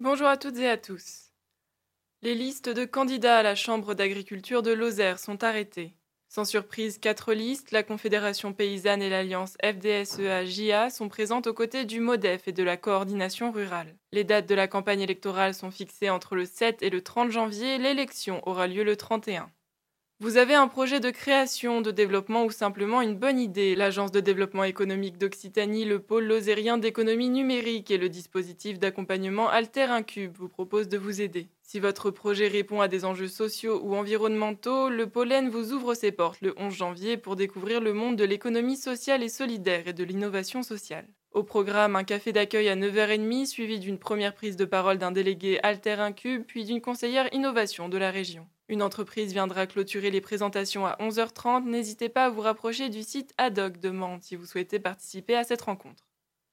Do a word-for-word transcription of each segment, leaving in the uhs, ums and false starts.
Bonjour à toutes et à tous. Les listes de candidats à la Chambre d'agriculture de Lozère sont arrêtées. Sans surprise, quatre listes, la Confédération paysanne et l'Alliance F D S E A-J A, sont présentes aux côtés du MODEF et de la coordination rurale. Les dates de la campagne électorale sont fixées entre le sept et le trente janvier, l'élection aura lieu le trente et un. Vous avez un projet de création, de développement ou simplement une bonne idée. L'Agence de développement économique d'Occitanie, le pôle lozérien d'économie numérique et le dispositif d'accompagnement Alter Incube vous proposent de vous aider. Si votre projet répond à des enjeux sociaux ou environnementaux, le Pollen vous ouvre ses portes le onze janvier pour découvrir le monde de l'économie sociale et solidaire et de l'innovation sociale. Au programme, un café d'accueil à neuf heures trente, suivi d'une première prise de parole d'un délégué Alter Incube, puis d'une conseillère innovation de la région. Une entreprise viendra clôturer les présentations à onze heures trente. N'hésitez pas à vous rapprocher du site Ad hoc de Mende si vous souhaitez participer à cette rencontre.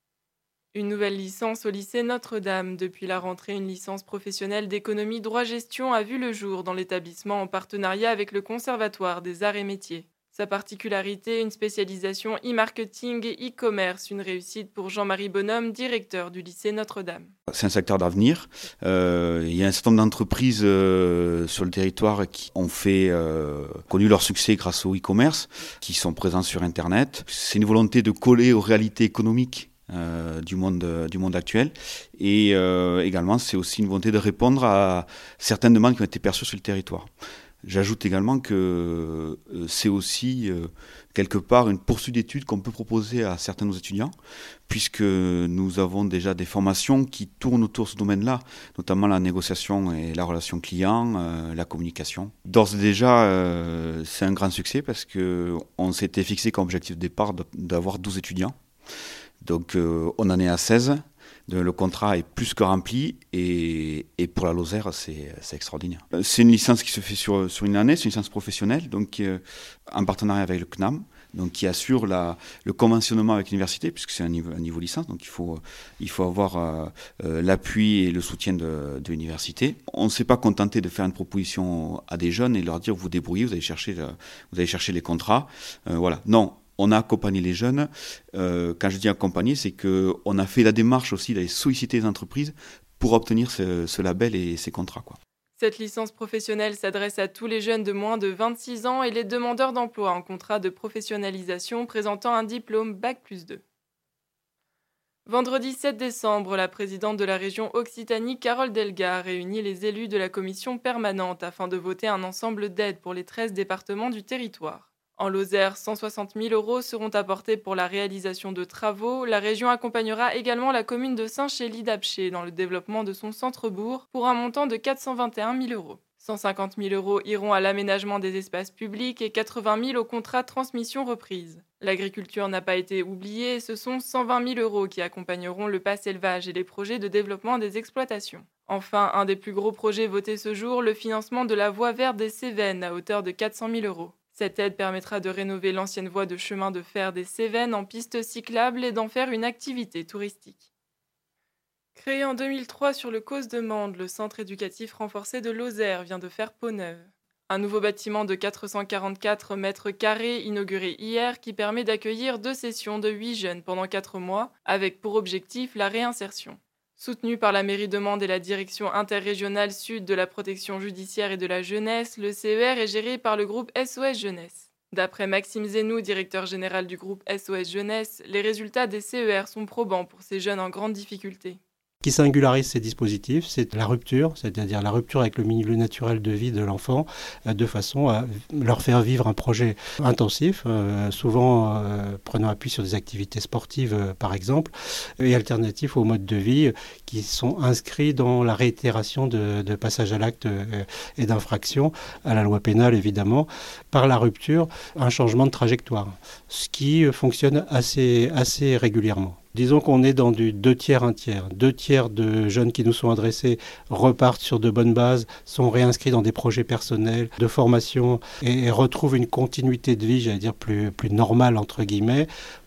Une nouvelle licence au lycée Notre-Dame. Depuis la rentrée, une licence professionnelle d'économie droit-gestion a vu le jour dans l'établissement en partenariat avec le Conservatoire des Arts et Métiers. Sa particularité, une spécialisation e-marketing et e-commerce, une réussite pour Jean-Marie Bonhomme, directeur du lycée Notre-Dame. C'est un secteur d'avenir. Euh, il y a un certain nombre d'entreprises euh, sur le territoire qui ont fait euh, connu leur succès grâce au e-commerce, qui sont présents sur Internet. C'est une volonté de coller aux réalités économiques euh, du monde du monde actuel, et euh, également c'est aussi une volonté de répondre à certaines demandes qui ont été perçues sur le territoire. J'ajoute également que c'est aussi euh, quelque part une poursuite d'études qu'on peut proposer à certains de nos étudiants, puisque nous avons déjà des formations qui tournent autour de ce domaine-là, notamment la négociation et la relation client, euh, la communication. D'ores et déjà, euh, c'est un grand succès parce qu'on s'était fixé comme objectif de départ d'avoir douze étudiants. Donc euh, on en est à seize. Le contrat est plus que rempli et, et pour la Lozère, c'est, c'est extraordinaire. C'est une licence qui se fait sur, sur une année, c'est une licence professionnelle, donc euh, en partenariat avec le C N A M, donc qui assure la, le conventionnement avec l'université, puisque c'est un niveau, un niveau licence, donc il faut, il faut avoir euh, euh, l'appui et le soutien de, de l'université. On ne s'est pas contenté de faire une proposition à des jeunes et leur dire vous débrouillez, vous allez chercher, le, vous allez chercher les contrats. Euh, voilà, non. On a accompagné les jeunes. Euh, quand je dis accompagner, c'est qu'on a fait la démarche aussi d'aller solliciter les entreprises pour obtenir ce, ce label et ces contrats, quoi. Cette licence professionnelle s'adresse à tous les jeunes de moins de vingt-six ans et les demandeurs d'emploi en contrat de professionnalisation présentant un diplôme bac plus deux. Vendredi sept décembre, la présidente de la région Occitanie, Carole Delga, réunit les élus de la commission permanente afin de voter un ensemble d'aides pour les treize départements du territoire. En Lozère, cent soixante mille euros seront apportés pour la réalisation de travaux. La région accompagnera également la commune de Saint-Chély-d'Apcher dans le développement de son centre-bourg pour un montant de quatre cent vingt et un mille euros. cent cinquante mille euros iront à l'aménagement des espaces publics et quatre-vingt mille au contrat transmission-reprise. L'agriculture n'a pas été oubliée, ce sont cent vingt mille euros qui accompagneront le pass élevage et les projets de développement des exploitations. Enfin, un des plus gros projets votés ce jour, le financement de la voie verte des Cévennes à hauteur de quatre cent mille euros. Cette aide permettra de rénover l'ancienne voie de chemin de fer des Cévennes en piste cyclable et d'en faire une activité touristique. Créé en deux mille trois sur le Causse de Mende, le centre éducatif renforcé de Lozère vient de faire peau neuve. Un nouveau bâtiment de quatre cent quarante-quatre mètres carrés inauguré hier qui permet d'accueillir deux sessions de huit jeunes pendant quatre mois avec pour objectif la réinsertion. Soutenu par la mairie de Mende et la direction interrégionale sud de la protection judiciaire et de la jeunesse, le C E R est géré par le groupe S O S Jeunesse. D'après Maxime Zenou, directeur général du groupe S O S Jeunesse, les résultats des C E R sont probants pour ces jeunes en grande difficulté. Ce qui singularise ces dispositifs, c'est la rupture, c'est-à-dire la rupture avec le milieu naturel de vie de l'enfant, de façon à leur faire vivre un projet intensif, euh, souvent euh, prenant appui sur des activités sportives euh, par exemple, et alternatifs aux modes de vie qui sont inscrits dans la réitération de, de passage à l'acte euh, et d'infraction à la loi pénale évidemment, par la rupture, un changement de trajectoire, ce qui fonctionne assez, assez régulièrement. Disons qu'on est dans du deux tiers, un tiers. Deux tiers de jeunes qui nous sont adressés repartent sur de bonnes bases, sont réinscrits dans des projets personnels de formation et, et retrouvent une continuité de vie, j'allais dire, plus, plus normale, entre guillemets.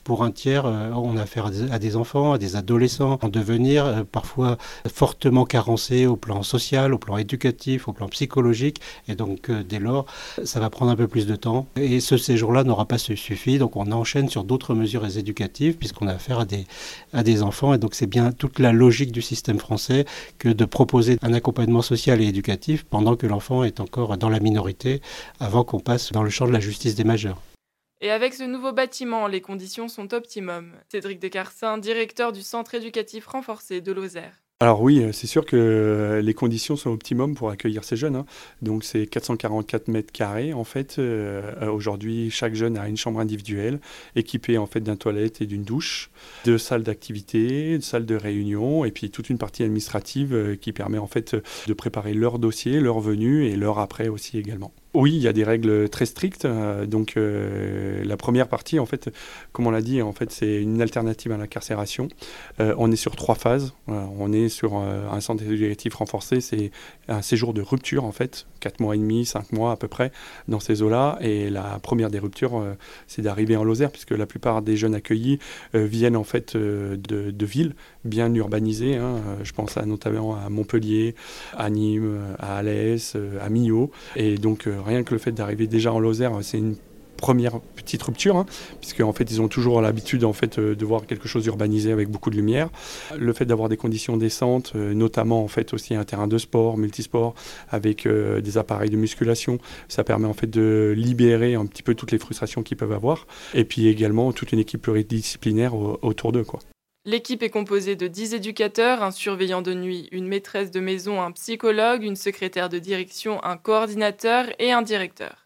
Pour un tiers, on a affaire à des enfants, à des adolescents en devenir, parfois fortement carencés au plan social, au plan éducatif, au plan psychologique. Et donc, dès lors, ça va prendre un peu plus de temps. Et ce séjour-là n'aura pas suffi. Donc, on enchaîne sur d'autres mesures éducatives puisqu'on a affaire à des, à des enfants. Et donc, c'est bien toute la logique du système français que de proposer un accompagnement social et éducatif pendant que l'enfant est encore dans la minorité, avant qu'on passe dans le champ de la justice des majeurs. Et avec ce nouveau bâtiment, les conditions sont optimum. Cédric Descarcins, directeur du centre éducatif renforcé de Lozère. Alors oui, c'est sûr que les conditions sont optimum pour accueillir ces jeunes. Hein. Donc c'est quatre cent quarante-quatre mètres carrés en fait. Euh, aujourd'hui, chaque jeune a une chambre individuelle équipée en fait d'un toilette et d'une douche, deux salles d'activité, une salle de réunion et puis toute une partie administrative euh, qui permet en fait de préparer leur dossier, leur venue et leur après aussi également. Oui, il y a des règles très strictes. Euh, donc euh, la première partie, en fait, comme on l'a dit, en fait, c'est une alternative à l'incarcération. Euh, on est sur trois phases. Euh, on est sur euh, un centre éducatif renforcé, c'est un séjour de rupture, en fait, quatre mois et demi, cinq mois à peu près, dans ces eaux-là. Et la première des ruptures, euh, c'est d'arriver en Lozère, puisque la plupart des jeunes accueillis euh, viennent en fait euh, de, de villes bien urbanisées. Hein. Je pense à, notamment à Montpellier, à Nîmes, à Alès, à Millau. Et donc, euh, rien que le fait d'arriver déjà en Lozère, c'est une première petite rupture, hein, puisque en fait ils ont toujours l'habitude en fait de voir quelque chose urbanisé avec beaucoup de lumière. Le fait d'avoir des conditions décentes, euh, notamment en fait aussi un terrain de sport, multisport, avec euh, des appareils de musculation, ça permet en fait de libérer un petit peu toutes les frustrations qu'ils peuvent avoir. Et puis également toute une équipe pluridisciplinaire au- autour d'eux, quoi. L'équipe est composée de dix éducateurs, un surveillant de nuit, une maîtresse de maison, un psychologue, une secrétaire de direction, un coordinateur et un directeur.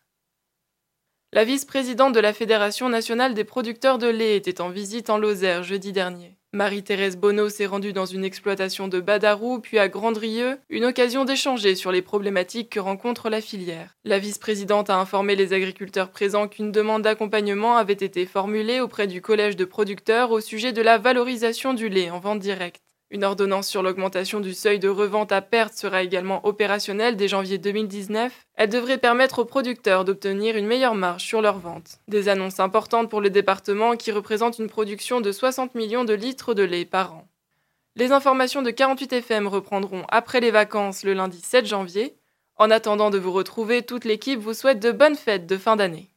La vice-présidente de la Fédération nationale des producteurs de lait était en visite en Lozère jeudi dernier. Marie-Thérèse Bonneau s'est rendue dans une exploitation de Badarou, puis à Grandrieux, une occasion d'échanger sur les problématiques que rencontre la filière. La vice-présidente a informé les agriculteurs présents qu'une demande d'accompagnement avait été formulée auprès du collège de producteurs au sujet de la valorisation du lait en vente directe. Une ordonnance sur l'augmentation du seuil de revente à perte sera également opérationnelle dès janvier deux mille dix-neuf. Elle devrait permettre aux producteurs d'obtenir une meilleure marge sur leurs ventes. Des annonces importantes pour le département qui représente une production de soixante millions de litres de lait par an. Les informations de quarante-huit F M reprendront après les vacances le lundi sept janvier. En attendant de vous retrouver, toute l'équipe vous souhaite de bonnes fêtes de fin d'année.